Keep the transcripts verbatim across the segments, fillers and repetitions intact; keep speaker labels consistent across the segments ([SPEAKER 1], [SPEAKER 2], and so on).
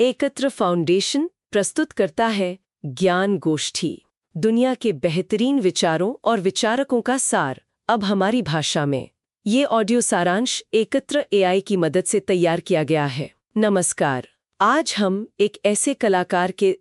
[SPEAKER 1] एकत्र फाउंडेशन प्रस्तुत करता है ज्ञान गोष्ठी, दुनिया के बेहतरीन विचारों और विचारकों का सार अब हमारी भाषा में। ये ऑडियो सारांश एकत्र एआई की मदद से तैयार किया गया है। नमस्कार, आज हम एक ऐसे कलाकार के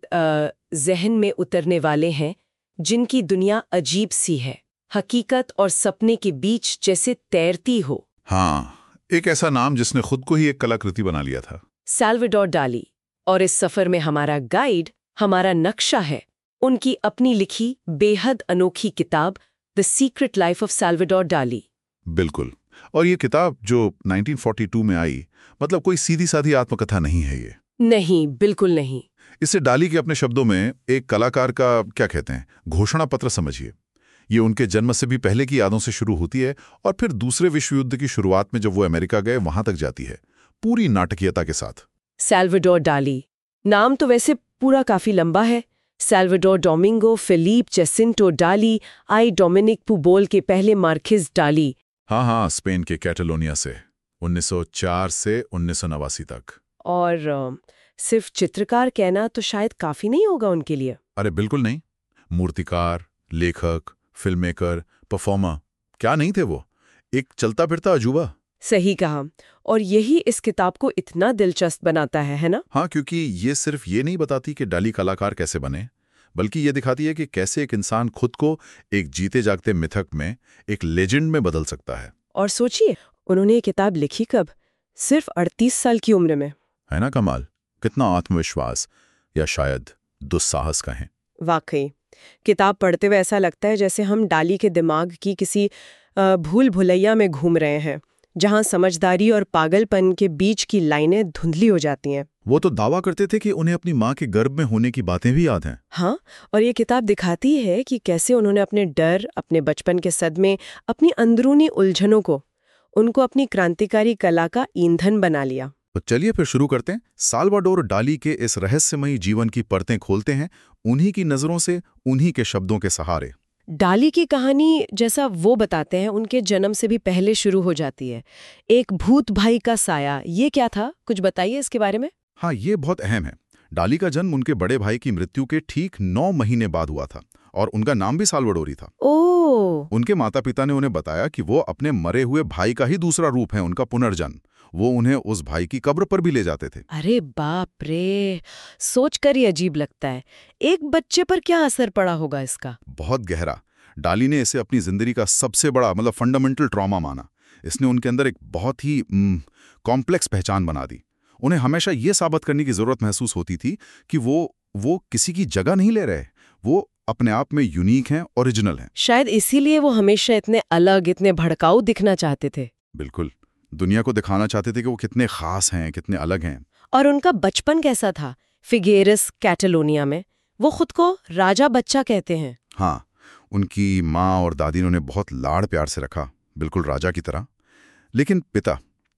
[SPEAKER 1] जहन में उतरने वाले हैं जिनकी दुनिया अजीब सी है, हकीकत और सपने के बीच जैसे तैरती हो।
[SPEAKER 2] हाँ, एक ऐसा नाम जिसने खुद को ही एक कलाकृति बना लिया था,
[SPEAKER 1] सैल्वाडोर डाली। और इस सफर में हमारा गाइड, हमारा नक्शा है उनकी अपनी लिखी बेहद अनोखी किताब the secret life of Salvador Dali.
[SPEAKER 2] बिल्कुल। और ये किताब जो उन्नीस सौ बयालीस में आई, मतलब कोई सीधी साधी आत्मकथा नहीं है ये।
[SPEAKER 1] नहीं, बिल्कुल नहीं।
[SPEAKER 2] इससे डाली के अपने शब्दों में एक कलाकार का, क्या कहते हैं, घोषणा पत्र समझिए। ये उनके जन्म से भी पहले की यादों से शुरू होती है और फिर दूसरे विश्व युद्ध की शुरुआत में जब वो अमेरिका गए वहां तक जाती है, पूरी नाटकीयता के साथ।
[SPEAKER 1] सैल्वाडोर डाली नाम तो वैसे पूरा काफी लंबा है। सैल्वाडोर डोमिंगो फिलिप जेसिंटो डाली आई डोमिनिक पुबोल के पहले मार्किज डाली।
[SPEAKER 2] हाँ हाँ, स्पेन के कैटलोनिया से उन्नीस सौ चार से उन्नीस सौ नवासी तक।
[SPEAKER 1] और आ, सिर्फ चित्रकार कहना तो शायद काफी नहीं होगा उनके लिए।
[SPEAKER 2] अरे बिल्कुल नहीं। मूर्तिकार, लेखक, फिल्म मेकर, परफॉर्मर, क्या नहीं थे वो? एक चलता फिरता अजूबा।
[SPEAKER 1] सही कहा। और यही इस किताब को इतना दिलचस्प बनाता है, है ना?
[SPEAKER 2] हाँ, क्योंकि ये सिर्फ ये नहीं बताती कि डाली कलाकार कैसे बने, बल्कि ये दिखाती है कि कैसे एक इंसान खुद को एक जीते जागते मिथक में, एक लेजेंड में बदल सकता है।
[SPEAKER 1] और सोचिए, उन्होंने ये किताब लिखी कब? सिर्फ अड़तीस साल की उम्र में।
[SPEAKER 2] है ना कमाल? कितना आत्मविश्वास या शायद दुस्साहस कहें।
[SPEAKER 1] वाकई, किताब पढ़ते हुए ऐसा लगता है जैसे हम डाली के दिमाग की किसी भूल भुलैया में घूम रहे हैं, जहां समझदारी और पागलपन के बीच की लाइनें धुंधली हो जाती हैं।
[SPEAKER 2] वो तो दावा करते थे कि उन्हें अपनी माँ के गर्भ में होने की बातें भी याद हैं।
[SPEAKER 1] हाँ, और ये किताब दिखाती है कि कैसे उन्होंने अपने डर, अपने बचपन के सदमे, अपनी अंदरूनी उलझनों को, उनको अपनी क्रांतिकारी कला का ईंधन बना लिया।
[SPEAKER 2] तो चलिए फिर शुरू करते हैं। सैल्वाडोर डाली के इस रहस्यमयी जीवन की परतें खोलते हैं, उन्हीं की नजरों से, उन्हीं के शब्दों के सहारे।
[SPEAKER 1] डाली की कहानी, जैसा वो बताते हैं, उनके जन्म से भी पहले शुरू हो जाती है। एक भूत भाई का साया, ये क्या था? कुछ बताइए इसके बारे में।
[SPEAKER 2] हाँ, ये बहुत अहम है। डाली का जन्म उनके बड़े भाई की मृत्यु के ठीक नौ महीने बाद हुआ था और उनका नाम भी सैल्वाडोर था।
[SPEAKER 1] ओह!
[SPEAKER 2] उनके माता पिता ने उन्हें बताया कि वो अपने मरे हुए भाई का ही दूसरा रूप है, उनका पुनर्जन्म। वो उन्हें उस भाई की कब्र पर भी ले जाते थे।
[SPEAKER 1] अरे बाप रे, सोचकर ही अजीब लगता है। एक बच्चे पर क्या असर पड़ा होगा इसका?
[SPEAKER 2] बहुत गहरा। डाली ने इसे अपनी जिंदगी का सबसे बड़ा, मतलब फंडामेंटल ट्रॉमा माना। इसने उनके अंदर एक बहुत ही कॉम्प्लेक्स पहचान बना दी। उन्हें हमेशा ये साबित करने की जरूरत महसूस होती थी कि वो वो किसी की जगह नहीं ले रहे, वो अपने आप में यूनिक हैं, ओरिजिनल हैं।
[SPEAKER 1] शायद इसीलिए वो हमेशा इतने अलग, इतने भड़काऊ दिखना चाहते थे।
[SPEAKER 2] बिल्कुल, दुनिया को दिखाना चाहते थे कि वो कितने खास हैं, कितने अलग हैं।
[SPEAKER 1] और उनका बचपन कैसा था? फिगेरस, कैटलोनिया में वो खुद को राजा बच्चा कहते हैं।
[SPEAKER 2] हाँ, उनकी माँ और दादी ने उन्हें बहुत लाड़ प्यार से रखा, बिल्कुल राजा की तरह। लेकिन पिता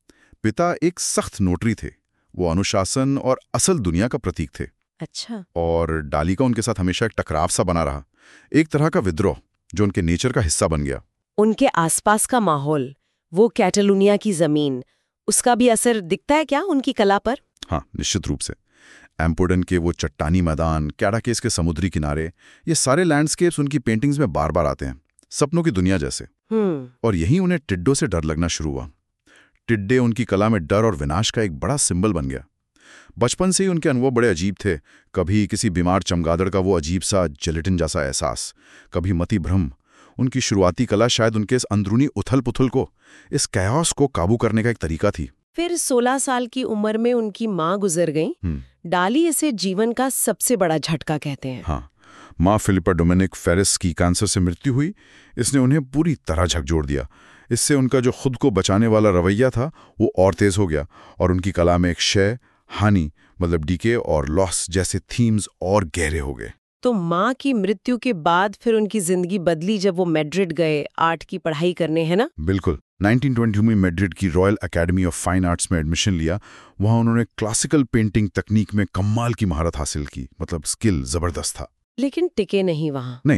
[SPEAKER 2] पिता एक सख्त नोटरी थे। वो अनुशासन और असल दुनिया का प्रतीक थे।
[SPEAKER 1] अच्छा।
[SPEAKER 2] और डाली का उनके साथ हमेशा एक टकराव सा बना रहा, एक तरह का विद्रोह जो उनके नेचर का हिस्सा बन गया।
[SPEAKER 1] उनके आसपास का माहौल, वो कैटलोनिया की जमीन, उसका भी असर दिखता है क्या उनकी कला पर?
[SPEAKER 2] हाँ, निश्चित रूप से। एम्पोडन के वो चट्टानी मैदान, कैडाकेस के समुद्री किनारे, ये सारे लैंडस्केप्स उनकी पेंटिंग्स में बार बार आते हैं, सपनों की दुनिया जैसे। और यहीं उन्हें टिड्डों से डर लगना शुरू हुआ। टिड्डे उनकी कला में डर और विनाश का एक बड़ा सिंबल बन गया। बचपन से ही उनके अनुभव बड़े अजीब थे। कभी किसी बीमार चमगादड़ का वो अजीब सा जिलेटिन जैसा एहसास, कभी मति भ्रम। उनकी शुरुआती कला शायद उनके इस अंदरूनी उथल पुथल को, इस कैओस को काबू करने का एक तरीका थी।
[SPEAKER 1] फिर सोलह साल की उम्र में उनकी माँ गुजर गई। डाली इसे जीवन का सबसे बड़ा झटका कहते हैं।
[SPEAKER 2] हाँ, माँ फिलिपा डोमिनिक फेरिस की कैंसर से मृत्यु हुई। इसने उन्हें पूरी तरह झकझोर दिया। इससे उनका जो खुद को बचाने वाला रवैया था वो और तेज हो गया और उनकी कला में एक क्षय, हानि, मतलब डीके और लॉस जैसे थीम्स और गहरे हो गए।
[SPEAKER 1] तो माँ की मृत्यु के बाद फिर उनकी जिंदगी बदली जब वो मैड्रिड गए आर्ट की पढ़ाई करने, है ना?
[SPEAKER 2] बिल्कुल। उन्नीस सौ बीस में मैड्रिड की Royal Academy of Fine Arts में एडमिशन लिया। वहां उन्होंने क्लासिकल पेंटिंग तकनीक में कमाल की महारत हासिल की, मतलब स्किल जबरदस्त था।
[SPEAKER 1] लेकिन टिके नहीं वहां।
[SPEAKER 2] नहीं,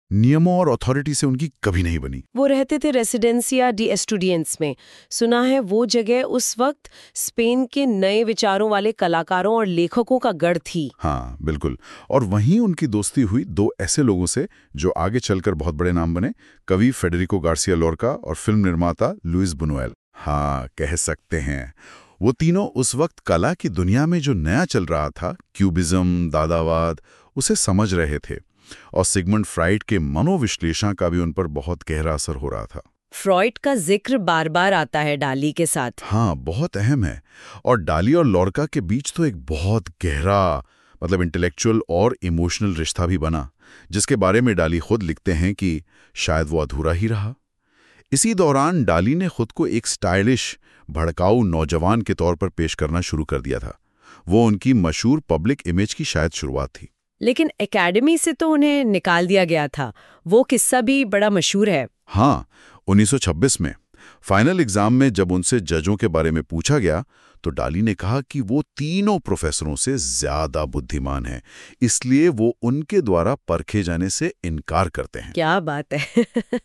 [SPEAKER 2] नियमों और अथॉरिटी से उनकी कभी नहीं बनी।
[SPEAKER 1] वो रहते थे रेसिडेंसिया डी एस्टूडियंट्स में। सुना है वो जगह उस वक्त स्पेन के नए विचारों वाले कलाकारों और लेखकों का गढ़ थी।
[SPEAKER 2] हाँ बिल्कुल। और वहीं उनकी दोस्ती हुई दो ऐसे लोगों से जो आगे चलकर बहुत बड़े नाम बने, कवि फेडेरिको गार्सिया लोरका और फिल्म निर्माता लुइस बुनुएल। हाँ, कह सकते हैं वो तीनों उस वक्त कला की दुनिया में जो नया चल रहा था, क्यूबिज्म, दादावाद, उसे समझ रहे थे। और सिगमंड फ्राइड के मनोविश्लेषण का भी उन पर बहुत गहरा असर हो रहा था।
[SPEAKER 1] फ्रॉइड का जिक्र बार बार आता है डाली के साथ।
[SPEAKER 2] हाँ, बहुत अहम है। और डाली और लोरका के बीच तो एक बहुत गहरा, मतलब इंटेलेक्चुअल और इमोशनल रिश्ता भी बना, जिसके बारे में डाली खुद लिखते हैं कि शायद वो अधूरा ही रहा। इसी दौरान डाली ने खुद को एक स्टाइलिश, भड़काऊ नौजवान के तौर पर पेश करना शुरू कर दिया था। वो उनकी मशहूर पब्लिक इमेज की शायद शुरुआत थी।
[SPEAKER 1] लेकिन एकेडमी से तो उन्हें निकाल दिया गया था। वो किस्सा भी बड़ा मशहूर है।
[SPEAKER 2] हाँ, उन्नीस सौ छब्बीस में फाइनल एग्जाम में जब उनसे जजों के बारे में पूछा गया तो डाली ने कहा कि वो तीनों प्रोफेसरों से ज्यादा बुद्धिमान हैं, इसलिए वो उनके द्वारा परखे जाने से इनकार करते हैं।
[SPEAKER 1] क्या बात है।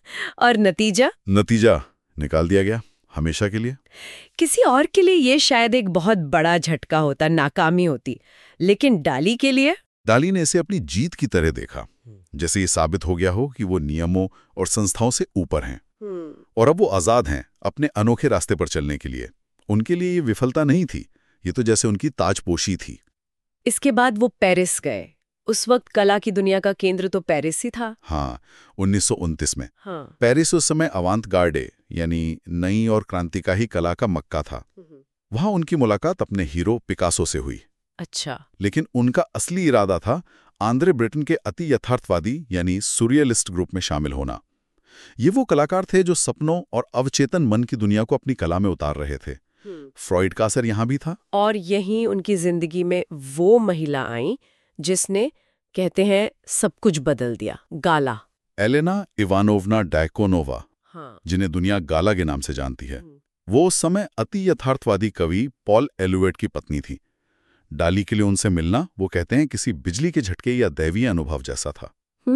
[SPEAKER 1] और नतीजा?
[SPEAKER 2] नतीजा निकाल दिया गया, हमेशा के लिए।
[SPEAKER 1] किसी और के लिए ये शायद एक बहुत बड़ा झटका होता, नाकामी होती, लेकिन डाली के लिए?
[SPEAKER 2] डाली ने इसे अपनी जीत की तरह देखा, जैसे ये साबित हो गया हो कि वो नियमों और संस्थाओं से ऊपर हैं और अब वो आजाद हैं अपने अनोखे रास्ते पर चलने के लिए। उनके लिए ये विफलता नहीं थी, ये तो जैसे उनकी ताजपोशी थी।
[SPEAKER 1] इसके बाद वो पेरिस गए। उस वक्त कला की दुनिया का केंद्र तो पेरिस ही था।
[SPEAKER 2] हाँ, उन्नीस सौ उनतीस में।
[SPEAKER 1] हाँ।
[SPEAKER 2] पेरिस उस समय अवांत गार्डे यानी नई और क्रांतिकारी कला का मक्का था। वहां उनकी मुलाकात अपने हीरो पिकासो से हुई।
[SPEAKER 1] अच्छा।
[SPEAKER 2] लेकिन उनका असली इरादा था आंद्रे ब्रेटन के अति यथार्थवादी यानी सुरियलिस्ट ग्रुप में शामिल होना। ये वो कलाकार थे जो सपनों और अवचेतन मन की दुनिया को अपनी कला में उतार रहे थे। फ्रॉइड का असर यहां भी था। और
[SPEAKER 1] यहीं उनकी जिंदगी में वो महिला आई जिसने, कहते हैं, सब कुछ बदल दिया, गाला।
[SPEAKER 2] एलेना इवानोवना डायकोनोवा,
[SPEAKER 1] हाँ।
[SPEAKER 2] जिन्हें दुनिया गाला के नाम से जानती है। वो उस समय अति यथार्थवादी कवि पॉल एलुएट की पत्नी थी। डाली के लिए उनसे मिलना, वो कहते हैं, किसी बिजली के झटके या दैवीय अनुभव जैसा था।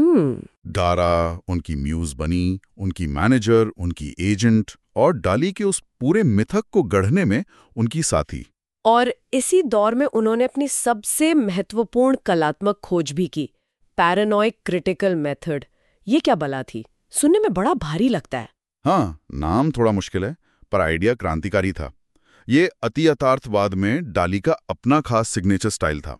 [SPEAKER 2] डारा उनकी म्यूज बनी, उनकी मैनेजर, उनकी एजेंट और डाली के उस पूरे मिथक को गढ़ने में उनकी साथी।
[SPEAKER 1] और इसी दौर में उन्होंने अपनी सबसे महत्वपूर्ण कलात्मक खोज भी की, पैरानोइक क्रिटिकल मेथड। ये क्या बला थी? सुनने में बड़ा भारी लगता है।
[SPEAKER 2] हाँ, नाम थोड़ा मुश्किल है, पर आइडिया क्रांतिकारी था। ये अति यथार्थवाद में डाली का अपना खास सिग्नेचर स्टाइल था।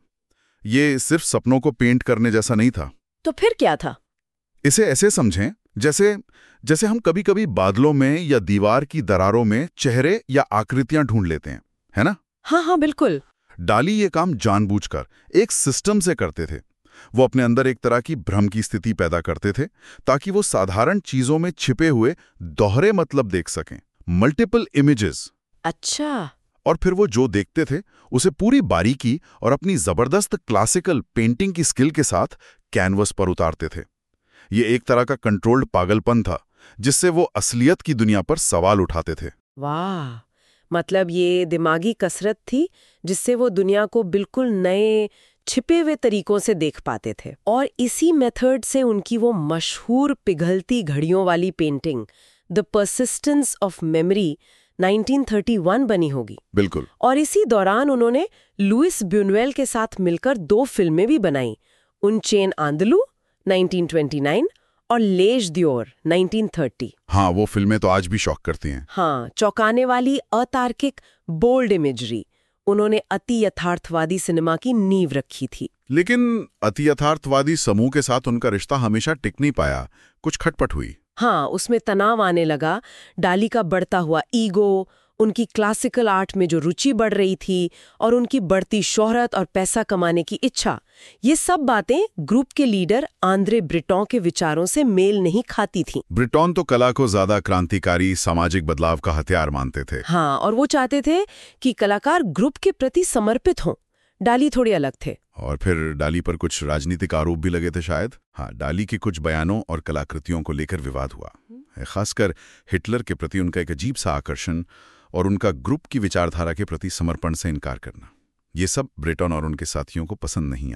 [SPEAKER 2] ये सिर्फ सपनों को पेंट करने जैसा नहीं था।
[SPEAKER 1] तो फिर क्या था?
[SPEAKER 2] इसे ऐसे समझें जैसे जैसे हम कभी कभी बादलों में या दीवार की दरारों में चेहरे या आकृतियां ढूंढ लेते हैं, है ना?
[SPEAKER 1] हाँ हाँ बिल्कुल।
[SPEAKER 2] डाली ये काम जानबूझकर एक सिस्टम से करते थे। वो अपने अंदर एक तरह की भ्रम की स्थिति पैदा करते थे ताकि वो साधारण चीजों में छिपे हुए दोहरे मतलब देख सकें, मल्टीपल इमेजेस।
[SPEAKER 1] अच्छा।
[SPEAKER 2] और फिर वो जो देखते थे उसे पूरी बारीकी और अपनी जबरदस्त क्लासिकल पेंटिंग की स्किल के साथ कैनवस पर उतारते थे। ये एक तरह का कंट्रोल्ड पागलपन था जिससे वो असलियत की दुनिया पर सवाल उठाते थे।
[SPEAKER 1] वाह, मतलब ये दिमागी कसरत थी जिससे वो दुनिया को बिल्कुल नए छिपे हुए तरीकों से देख पाते थे। और इसी मेथड से उनकी वो मशहूर पिघलती घड़ियों वाली painting The Persistence of Memory nineteen thirty one बनी होगी।
[SPEAKER 2] बिल्कुल।
[SPEAKER 1] और इसी दौरान उन्होंने लुइस बुनुएल के साथ मिलकर दो फिल्में भी बनाई, Un Chien Andalou nineteen twenty nine और लेज द्योर नाइनटीन थर्टी।
[SPEAKER 2] हाँ, वो फिल्में तो आज भी शॉक करती हैं।
[SPEAKER 1] हाँ, चौंकाने वाली अतार्किक बोल्ड इमेजरी। उन्होंने अति यथार्थवादी सिनेमा की नींव रखी थी।
[SPEAKER 2] लेकिन अति यथार्थवादी समूह के साथ उनका रिश्ता हमेशा टिक नहीं पाया, कुछ खटपट हुई।
[SPEAKER 1] हाँ, उसमें तनाव आने लगा। डाली का बढ़ता हुआ ईगो, उनकी क्लासिकल आर्ट में जो रुचि बढ़ रही थी और उनकी बढ़ती शोहरत और पैसा कमाने की इच्छा, ये सब बातें ग्रुप के लीडर आंद्रे ब्रेटॉन के विचारों से मेल नहीं खाती थीं।
[SPEAKER 2] ब्रेटॉन तो कला को ज्यादा क्रांतिकारी सामाजिक बदलाव का हथियार मानते थे।
[SPEAKER 1] हाँ, और वो चाहते थे कि कलाकार ग्रुप के प्रति समर्पित हों। डाली थोड़े अलग थे।
[SPEAKER 2] और फिर डाली पर कुछ राजनीतिक आरोप भी लगे थे शायद। हाँ, डाली के कुछ बयानों और कलाकृतियों को लेकर विवाद हुआ, खासकर हिटलर के प्रति उनका एक अजीब सा आकर्षण और उनका ग्रुप की विचारधारा के प्रति समर्पण से इनकार करना। ये सब ब्रेटॉन और उनके साथियों को पसंद नहीं आया।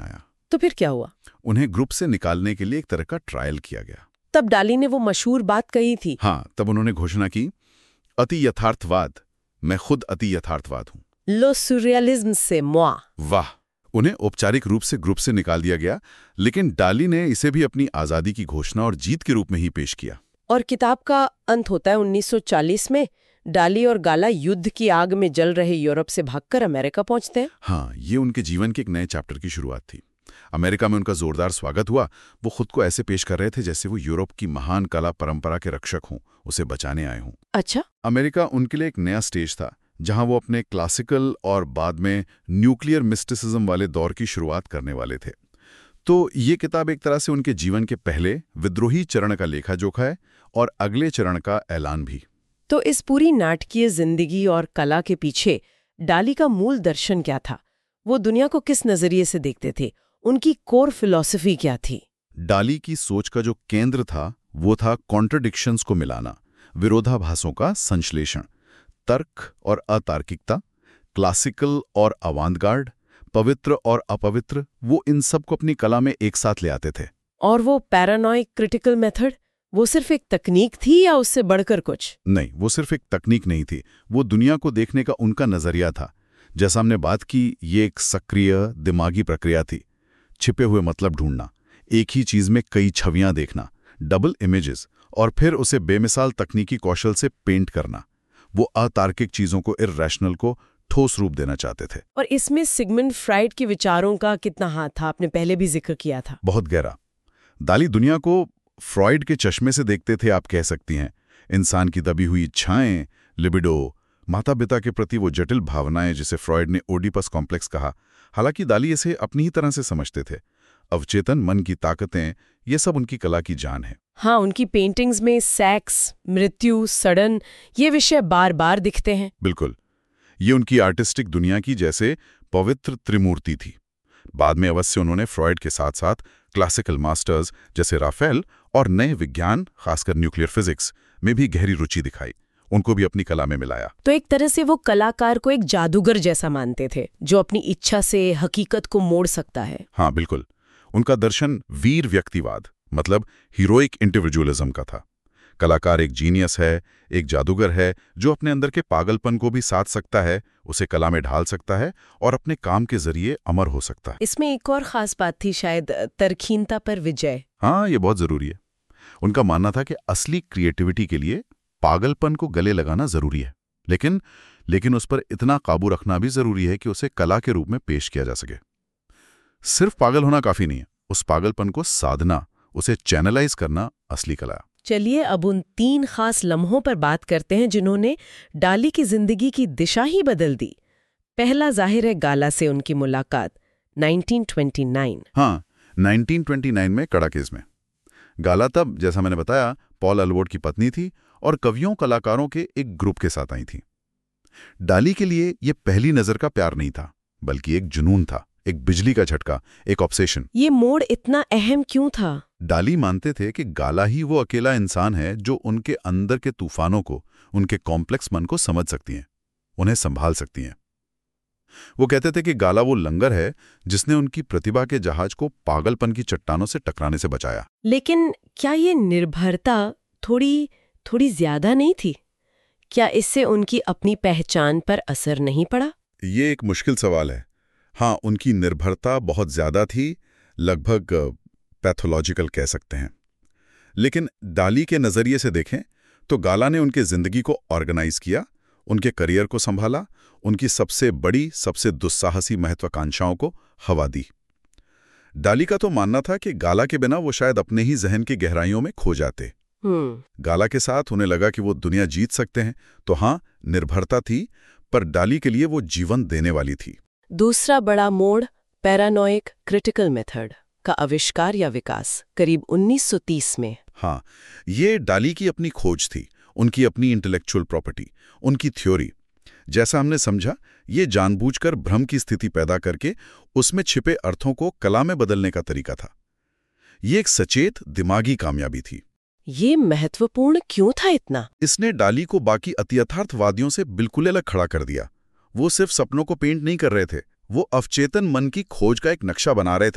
[SPEAKER 1] तो फिर क्या हुआ?
[SPEAKER 2] उन्हें ग्रुप से निकालने के लिए एक तरह का ट्रायल किया गया।
[SPEAKER 1] तब डाली ने वो मशहूर बात कही थी।
[SPEAKER 2] हाँ, तब उन्होंने घोषणा की, अति यथार्थवाद, मैं खुद अति यथार्थवाद हूं।
[SPEAKER 1] लो सुरियलिज्म से moi।
[SPEAKER 2] वाह। उन्हें औपचारिक रूप से ग्रुप से निकाल दिया गया, लेकिन डाली ने इसे भी अपनी आजादी की घोषणा और जीत के रूप में ही पेश किया।
[SPEAKER 1] और किताब का अंत होता है उन्नीस सौ चालीस में। डाली और गाला युद्ध की आग में जल रहे यूरोप से भागकर अमेरिका पहुंचते हैं।
[SPEAKER 2] हाँ, ये उनके जीवन के एक नए चैप्टर की शुरुआत थी। अमेरिका में उनका जोरदार स्वागत हुआ। वो खुद को ऐसे पेश कर रहे थे जैसे वो यूरोप की महान कला परंपरा के रक्षक हों, उसे बचाने आए हों।
[SPEAKER 1] अच्छा।
[SPEAKER 2] अमेरिका उनके लिए एक नया स्टेज था, जहां वो अपने क्लासिकल और बाद में न्यूक्लियर मिस्टिसिज्म वाले दौर की शुरुआत करने वाले थे। तो ये किताब एक तरह से उनके जीवन के पहले विद्रोही चरण का लेखा-जोखा है और अगले चरण का ऐलान भी।
[SPEAKER 1] तो इस पूरी नाटकीय जिंदगी और कला के पीछे डाली का मूल दर्शन क्या था? वो दुनिया को किस नजरिए से देखते थे? उनकी कोर फिलॉसफी क्या थी?
[SPEAKER 2] डाली की सोच का जो केंद्र था वो था कॉन्ट्रडिक्शंस को मिलाना, विरोधाभासों का संश्लेषण, तर्क और अतार्किकता, क्लासिकल और अवांतगार्ड, पवित्र और अपवित्र, वो इन सब को अपनी कला में एक साथ ले आते थे।
[SPEAKER 1] और वो पैरानॉइक क्रिटिकल मेथड, वो सिर्फ एक तकनीक थी या उससे बढ़कर कुछ?
[SPEAKER 2] नहीं, वो सिर्फ एक तकनीक नहीं थी, वो दुनिया को देखने का उनका नजरिया था। जैसा हमने बात की, ये एक सक्रिय दिमागी प्रक्रिया थी। छिपे हुए मतलब ढूंढना, एक ही चीज में कई छवियां देखना, डबल इमेजेस, और फिर उसे बेमिसाल तकनीकी कौशल से पेंट करना। वो अतार्किक चीजों को, इर्रेशनल को ठोस रूप देना चाहते थे।
[SPEAKER 1] और इसमें सिगमंड फ्राइड के विचारों का कितना हाथ था? आपने पहले भी जिक्र किया था।
[SPEAKER 2] बहुत गहरा। डाली दुनिया को फ्रॉइड के चश्मे से देखते थे, आप कह सकती हैं। इंसान की दबी हुई इच्छाएं, लिबिडो, माता पिता के प्रति वो जटिल भावनाएं जिसे फ्रॉइड ने ओडिपस कॉम्प्लेक्स कहा। हालांकि डाली इसे अपनी ही तरह से समझते थे। अवचेतन मन की ताकतें, ये सब उनकी कला की जान है।
[SPEAKER 1] हाँ, उनकी पेंटिंग्स में सेक्स, मृत्यु, सड़न, ये विषय बार बार दिखते हैं।
[SPEAKER 2] बिल्कुल, ये उनकी आर्टिस्टिक दुनिया की जैसे पवित्र त्रिमूर्ति थी। बाद में अवश्य उन्होंने फ्रॉइड के साथ साथ क्लासिकल मास्टर्स जैसे राफेल और नए विज्ञान, खासकर न्यूक्लियर फिजिक्स में भी गहरी रुचि दिखाई। उनको भी अपनी कला में मिलाया।
[SPEAKER 1] तो एक तरह से वो कलाकार को एक जादूगर जैसा मानते थे, जो अपनी इच्छा से हकीकत को मोड़ सकता है।
[SPEAKER 2] हाँ, बिल्कुल। उनका दर्शन वीर व्यक्तिवाद, मतलब हीरोइक इंडिविजुअलिज्म का था। कलाकार एक जीनियस है, एक जादूगर है, जो अपने अंदर के पागलपन को भी साध सकता है, उसे कला में ढाल सकता है और अपने काम के जरिए अमर हो सकता है।
[SPEAKER 1] इसमें एक और खास बात थी शायद, तरकीनता पर विजय।
[SPEAKER 2] हाँ, ये बहुत जरूरी है। उनका मानना था कि असली क्रिएटिविटी के लिए पागलपन को गले लगाना जरूरी है, लेकिन लेकिन उस पर इतना काबू रखना भी जरूरी है कि उसे कला के रूप में पेश किया जा सके। सिर्फ पागल होना काफी नहीं है, उस पागलपन को साधना, उसे चैनलाइज करना असली कला।
[SPEAKER 1] चलिए अब उन तीन खास लम्हों पर बात करते हैं जिन्होंने डाली की जिंदगी की दिशा ही बदल दी। पहला जाहिर है गाला से उनकी मुलाकात नाइनटीन ट्वेंटी नाइन।
[SPEAKER 2] हाँ, नाइनटीन ट्वेंटी नाइन में कड़ा केस में। गाला तब, जैसा मैंने बताया, पॉल अलवोर्ड की पत्नी थी और कवियों कलाकारों के एक ग्रुप के साथ आई थी। डाली के लिए यह पहली नजर का प्यार नहीं था, बल्कि एक जुनून था, एक बिजली का झटका, एक ऑब्सेशन।
[SPEAKER 1] ये मोड़ इतना अहम क्यों था?
[SPEAKER 2] डाली मानते थे कि गाला ही वो अकेला इंसान है जो उनके अंदर के तूफानों को, उनके कॉम्प्लेक्स मन को समझ सकती हैं, उन्हें संभाल सकती हैं। वो कहते थे कि गाला वो लंगर है जिसने उनकी प्रतिभा के जहाज को पागलपन की चट्टानों से टकराने से बचाया।
[SPEAKER 1] लेकिन क्या ये निर्भरता थोड़ी थोड़ी ज्यादा नहीं थी? क्या इससे उनकी अपनी पहचान पर असर नहीं पड़ा?
[SPEAKER 2] ये एक मुश्किल सवाल है। हाँ, उनकी निर्भरता बहुत ज्यादा थी, लगभग पैथोलॉजिकल कह सकते हैं। लेकिन डाली के नजरिए से देखें तो गाला ने उनकी जिंदगी को ऑर्गेनाइज किया, उनके करियर को संभाला, उनकी सबसे बड़ी, सबसे दुस्साहसी महत्वाकांक्षाओं को हवा दी। डाली का तो मानना था कि गाला के बिना वो शायद अपने ही जहन की गहराइयों में खो जाते। गाला के साथ उन्हें लगा कि वो दुनिया जीत सकते हैं। तो हाँ, निर्भरता थी, पर डाली के लिए वो जीवन देने वाली थी।
[SPEAKER 1] दूसरा बड़ा मोड़, पैरानॉइक क्रिटिकल मेथड का आविष्कार या विकास करीब उन्नीस सौ तीस में।
[SPEAKER 2] हाँ, ये डाली की अपनी खोज थी, उनकी अपनी इंटेलेक्चुअल प्रॉपर्टी, उनकी थ्योरी। जैसा हमने समझा, ये जानबूझकर भ्रम की स्थिति पैदा करके उसमें छिपे अर्थों को कला में बदलने का तरीका था। ये एक सचेत दिमागी कामयाबी थी।
[SPEAKER 1] ये महत्वपूर्ण क्यों था इतना?
[SPEAKER 2] इसने डाली को बाकी अतियथार्थवादियों से बिल्कुल अलग खड़ा कर दिया। वो सिर्फ सपनों को पेंट नहीं कर रहे थे, वो अवचेतन मन की खोज का एक नक्शा बना रहे थे,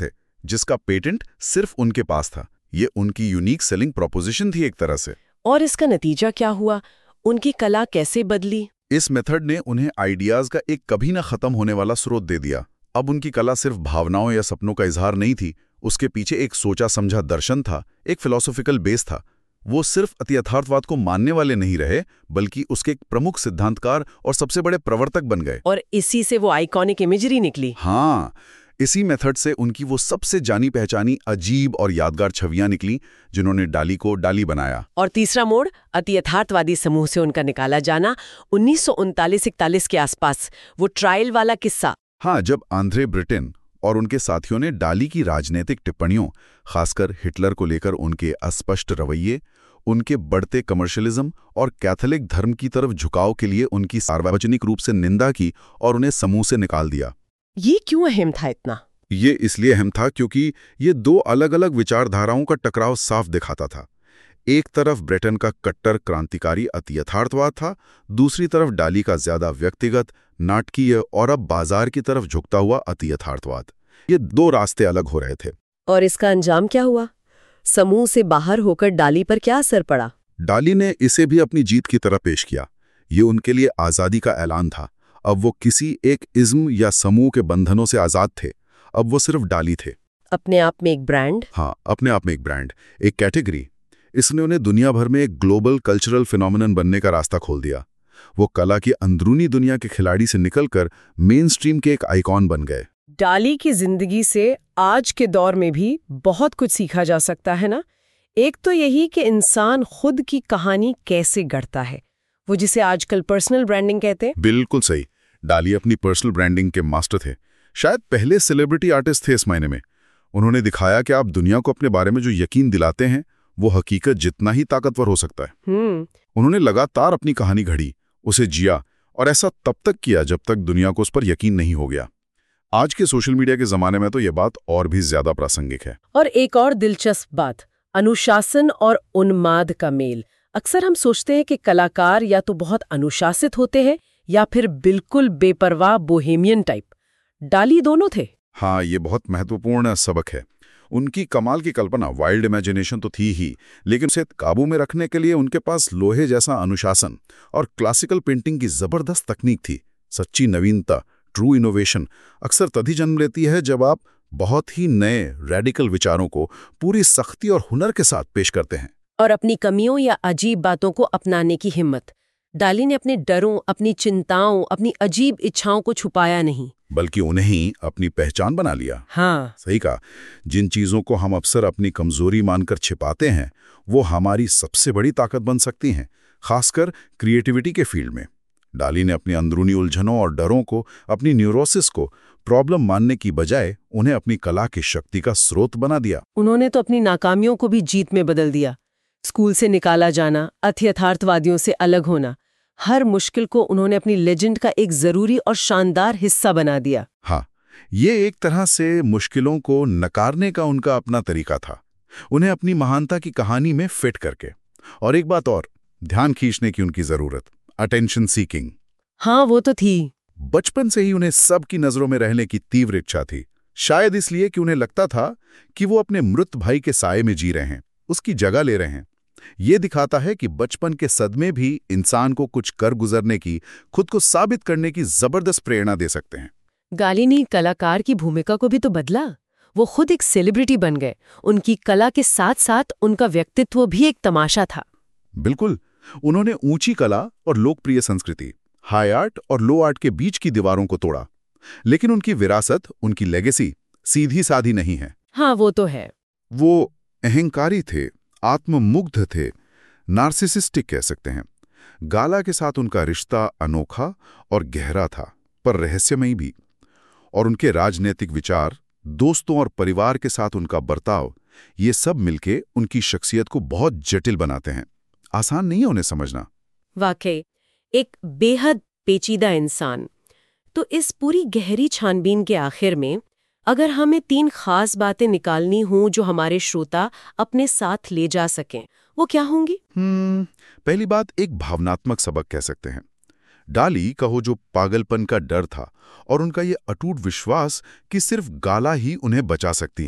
[SPEAKER 2] जिसका पेटेंट सिर्फ उनके पास था। ये उनकी यूनिक सेलिंग प्रोपोजिशन थी एक तरह से।
[SPEAKER 1] और इसका नतीजा क्या हुआ? उनकी कला कैसे बदली?
[SPEAKER 2] इस मेथड ने उन्हें आइडियाज का एक कभी ना खत्म होने वाला स्रोत दे दिया। अब उनकी कला सिर्फ भावनाओं या सपनों का इजहार नहीं थी, उसके पीछे एक सोचा समझा दर्शन था, एक फिलोसॉफिकल बेस था। वो सिर्फ अति यथार्थवाद को मानने वाले नहीं रहे, बल्कि उसके एक प्रमुख सिद्धांतकार और सबसे बड़े प्रवर्तक बन गए।
[SPEAKER 1] और इसी से वो आइकॉनिक इमेजरी निकली।
[SPEAKER 2] हाँ, इसी मेथड से उनकी वो सबसे जानी पहचानी अजीब और यादगार छवियां निकली, जिन्होंने डाली को डाली बनाया।
[SPEAKER 1] और तीसरा मोड़, अति यथार्थवादी समूह से उनका निकाला जाना उन्नीस सौ उनतालीस इकतालीस के आसपास, वो ट्रायल वाला किस्सा।
[SPEAKER 2] हाँ, जब आंद्रे ब्रिटेन और उनके साथियों ने डाली की राजनीतिक टिप्पणियों, खासकर हिटलर को लेकर उनके अस्पष्ट रवैये, उनके बढ़ते कमर्शियलिज्म और कैथोलिक धर्म की तरफ झुकाव के लिए उनकी सार्वजनिक रूप से निंदा की और उन्हें समूह से निकाल दिया।
[SPEAKER 1] ये क्यों अहम था इतना?
[SPEAKER 2] ये इसलिए अहम था क्योंकि ये दो अलग अलग विचारधाराओं का टकराव साफ दिखाता था। एक तरफ ब्रिटेन का कट्टर क्रांतिकारी अति यथार्थवाद था, दूसरी तरफ डाली का ज्यादा व्यक्तिगत, नाटकीय और अब बाजार की तरफ झुकता हुआ अति यथार्थवाद। ये दो रास्ते अलग हो रहे थे।
[SPEAKER 1] और इसका अंजाम क्या हुआ? समूह से बाहर होकर डाली पर क्या असर पड़ा?
[SPEAKER 2] डाली ने इसे भी अपनी जीत की तरह पेश किया। ये उनके लिए आज़ादी का ऐलान था। अब वो किसी एक इज्म या समूह के बंधनों से आज़ाद थे। अब वो सिर्फ डाली थे।
[SPEAKER 1] अपने आप में एक ब्रांड।
[SPEAKER 2] हाँ, अपने आप में एक ब्रांड, एक कैटेगरी। इसने उन्हें दुनिया भर में एक ग्लोबल कल्चरल फिनोमिनन बनने का रास्ता खोल दिया। वो कला की अंदरूनी दुनिया के खिलाड़ी से निकलकर मेन स्ट्रीम के एक आइकॉन बन गए।
[SPEAKER 1] डाली की जिंदगी से आज के दौर में भी बहुत कुछ सीखा जा सकता है ना। एक तो यही कि इंसान खुद की कहानी कैसे गढ़ता है, वो जिसे आजकल पर्सनल ब्रांडिंग कहते हैं।
[SPEAKER 2] बिल्कुल सही। डाली अपनी पर्सनल ब्रांडिंग के मास्टर थे, शायद पहले सेलिब्रिटी आर्टिस्ट थे इस मायने में। उन्होंने दिखाया कि आप दुनिया को अपने बारे में जो यकीन दिलाते हैं वो हकीकत जितना ही ताकतवर हो सकता है।
[SPEAKER 1] हम्म
[SPEAKER 2] उन्होंने लगातार अपनी कहानी घड़ी, उसे जिया, और ऐसा तब तक किया जब तक दुनिया को उस पर यकीन नहीं हो गया। आज के सोशल मीडिया के जमाने में तो यह बात और भी ज्यादा प्रासंगिक है।
[SPEAKER 1] और एक और दिलचस्प बात, अनुशासन और उन्माद का मेल। अक्सर हम सोचते हैं कि कलाकार या तो बहुत अनुशासित होते हैं या फिर बिल्कुल बेपरवाह बोहेमियन टाइप। डाली दोनों थे।
[SPEAKER 2] हाँ, ये बहुत महत्वपूर्ण सबक है। उनकी कमाल की कल्पना, वाइल्ड इमेजिनेशन तो थी ही, लेकिन उसे काबू में रखने के लिए उनके पास लोहे जैसा अनुशासन और क्लासिकल पेंटिंग की जबरदस्त तकनीक थी। सच्ची नवीनता, ट्रू इनोवेशन, अक्सर तभी जन्म लेती है जब आप बहुत ही नए रेडिकल विचारों को पूरी सख्ती और हुनर के साथ पेश करते हैं।
[SPEAKER 1] और अपनी कमियों या अजीब बातों को अपनाने की हिम्मत। डाली ने अपने डरों, अपनी चिंताओं, अपनी अजीब इच्छाओं को छुपाया नहीं,
[SPEAKER 2] बल्कि उन्हें ही अपनी पहचान बना लिया।
[SPEAKER 1] हाँ
[SPEAKER 2] सही कहा। जिन चीजों को हम अक्सर अपनी कमजोरी मानकर छिपाते हैं, वो हमारी सबसे बड़ी ताकत बन सकती हैं, खासकर क्रिएटिविटी के फील्ड में। डाली ने अपनी अंदरूनी उलझनों और डरों को, अपनी न्यूरोसिस को प्रॉब्लम मानने की बजाय उन्हें अपनी कला की शक्ति का स्रोत बना दिया।
[SPEAKER 1] उन्होंने तो अपनी नाकामियों को भी जीत में बदल दिया। स्कूल से निकाला जाना, अति यथार्थवादियों से अलग होना, हर मुश्किल को उन्होंने अपनी लेजेंड का एक जरूरी और शानदार हिस्सा बना दिया।
[SPEAKER 2] हाँ, ये एक तरह से मुश्किलों को नकारने का उनका अपना तरीका था, उन्हें अपनी महानता की कहानी में फिट करके। और एक बात और, ध्यान खींचने की उनकी जरूरत, अटेंशन सीकिंग।
[SPEAKER 1] हाँ, वो तो थी।
[SPEAKER 2] बचपन से ही उन्हें सबकी नजरों में रहने की तीव्र इच्छा थी, शायद इसलिए कि उन्हें लगता था कि वो अपने मृत भाई के साये में जी रहे हैं, उसकी जगह ले रहे हैं। ये दिखाता है कि बचपन के सदमे भी इंसान को कुछ कर गुजरने की, खुद को साबित करने की जबरदस्त प्रेरणा दे सकते हैं।
[SPEAKER 1] डाली ने कलाकार की भूमिका को भी तो बदला। वो खुद एक सेलिब्रिटी बन गए। उनकी कला के साथ साथ उनका व्यक्तित्व भी एक तमाशा था।
[SPEAKER 2] बिल्कुल। उन्होंने ऊंची कला और लोकप्रिय संस्कृति, हाई आर्ट और लो आर्ट के बीच की दीवारों को तोड़ा। लेकिन उनकी विरासत, उनकी लेगेसी सीधी साधी नहीं है।
[SPEAKER 1] हाँ, वो तो है।
[SPEAKER 2] वो अहंकारी थे, आत्ममुग्ध थे, नार्सिसिस्टिक कह सकते हैं। गाला के साथ उनका रिश्ता अनोखा और गहरा था, पर रहस्यमयी भी। और उनके राजनीतिक विचार, दोस्तों और परिवार के साथ उनका बर्ताव, ये सब मिलके उनकी शख्सियत को बहुत जटिल बनाते हैं। आसान नहीं है उन्हें समझना।
[SPEAKER 1] वाकई एक बेहद पेचीदा इंसान। तो इस पूरी गहरी छानबीन के आखिर में अगर हमें तीन खास बातें निकालनी हों जो हमारे श्रोता अपने साथ ले जा सकें, वो क्या होंगी?
[SPEAKER 2] हम्म पहली बात, एक भावनात्मक सबक कह सकते हैं। डाली का वो जो पागलपन का डर था और उनका ये अटूट विश्वास कि सिर्फ गाला ही उन्हें बचा सकती हैं,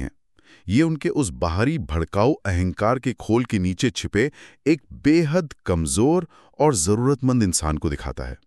[SPEAKER 2] ये उनके उस बाहरी भड़काऊ अहंकार के खोल के नीचे छिपे एक बेहद कमजोर और जरूरतमंद इंसान को दिखाता है।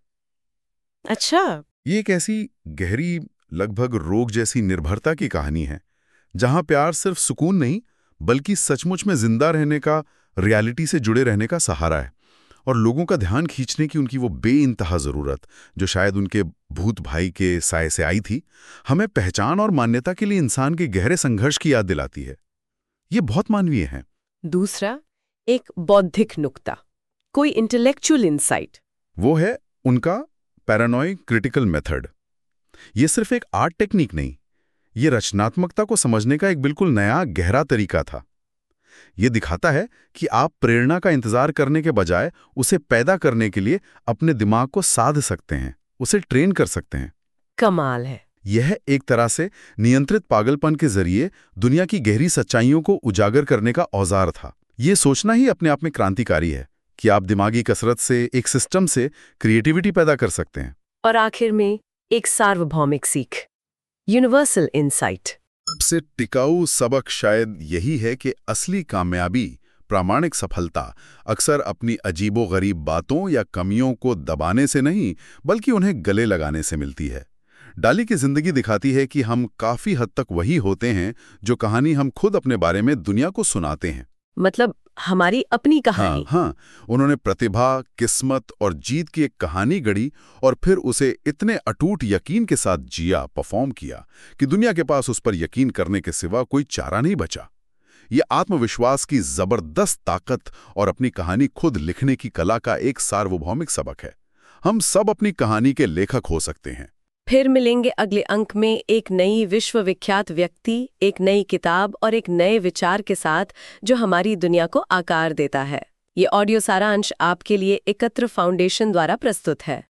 [SPEAKER 1] अच्छा।
[SPEAKER 2] ये एक ऐसी गहरी, लगभग रोग जैसी निर्भरता की कहानी है, जहां प्यार सिर्फ सुकून नहीं बल्कि सचमुच में जिंदा रहने का, रियलिटी से जुड़े रहने का सहारा है। और लोगों का ध्यान खींचने की उनकी वो बेइंतहा जरूरत, जो शायद उनके भूत भाई के साए से आई थी, हमें पहचान और मान्यता के लिए इंसान के गहरे संघर्ष की याद दिलाती है। ये बहुत मानवीय है।
[SPEAKER 1] दूसरा, एक बौद्धिक नुक्ता, कोई इंटेलेक्चुअल इंसाइट।
[SPEAKER 2] वो है उनका पैरानॉइड क्रिटिकल मेथड। ये सिर्फ एक आर्ट टेक्निक नहीं, ये रचनात्मकता को समझने का एक बिल्कुल नया गहरा तरीका था। ये दिखाता है कि आप प्रेरणा का इंतजार करने के बजाय उसे पैदा करने के लिए अपने दिमाग को साध सकते हैं, उसे ट्रेन कर सकते हैं।
[SPEAKER 1] कमाल है।
[SPEAKER 2] यह एक तरह से नियंत्रित पागलपन के जरिए दुनिया की गहरी सच्चाइयों को उजागर करने का औजार था। ये सोचना ही अपने आप में क्रांतिकारी है कि आप दिमागी कसरत से, एक सिस्टम से क्रिएटिविटी पैदा कर सकते हैं।
[SPEAKER 1] और आखिर में एक सार्वभौमिक सीख, यूनिवर्सल इंसाइट।
[SPEAKER 2] सबसे टिकाऊ सबक शायद यही है कि असली कामयाबी, प्रामाणिक सफलता अक्सर अपनी अजीबोगरीब बातों या कमियों को दबाने से नहीं बल्कि उन्हें गले लगाने से मिलती है। डाली की जिंदगी दिखाती है कि हम काफी हद तक वही होते हैं जो कहानी हम खुद अपने बारे में दुनिया को सुनाते हैं।
[SPEAKER 1] मतलब हमारी अपनी कहानी।
[SPEAKER 2] हाँ, हाँ, उन्होंने प्रतिभा, किस्मत और जीत की एक कहानी गढ़ी और फिर उसे इतने अटूट यकीन के साथ जिया, परफॉर्म किया कि दुनिया के पास उस पर यकीन करने के सिवा कोई चारा नहीं बचा। ये आत्मविश्वास की जबरदस्त ताकत और अपनी कहानी खुद लिखने की कला का एक सार्वभौमिक सबक है। हम सब अपनी कहानी के लेखक हो सकते हैं।
[SPEAKER 1] फिर मिलेंगे अगले अंक में एक नई विश्वविख्यात व्यक्ति, एक नई किताब और एक नए विचार के साथ जो हमारी दुनिया को आकार देता है। ये ऑडियो सारांश आपके लिए एकत्र फाउंडेशन द्वारा प्रस्तुत है।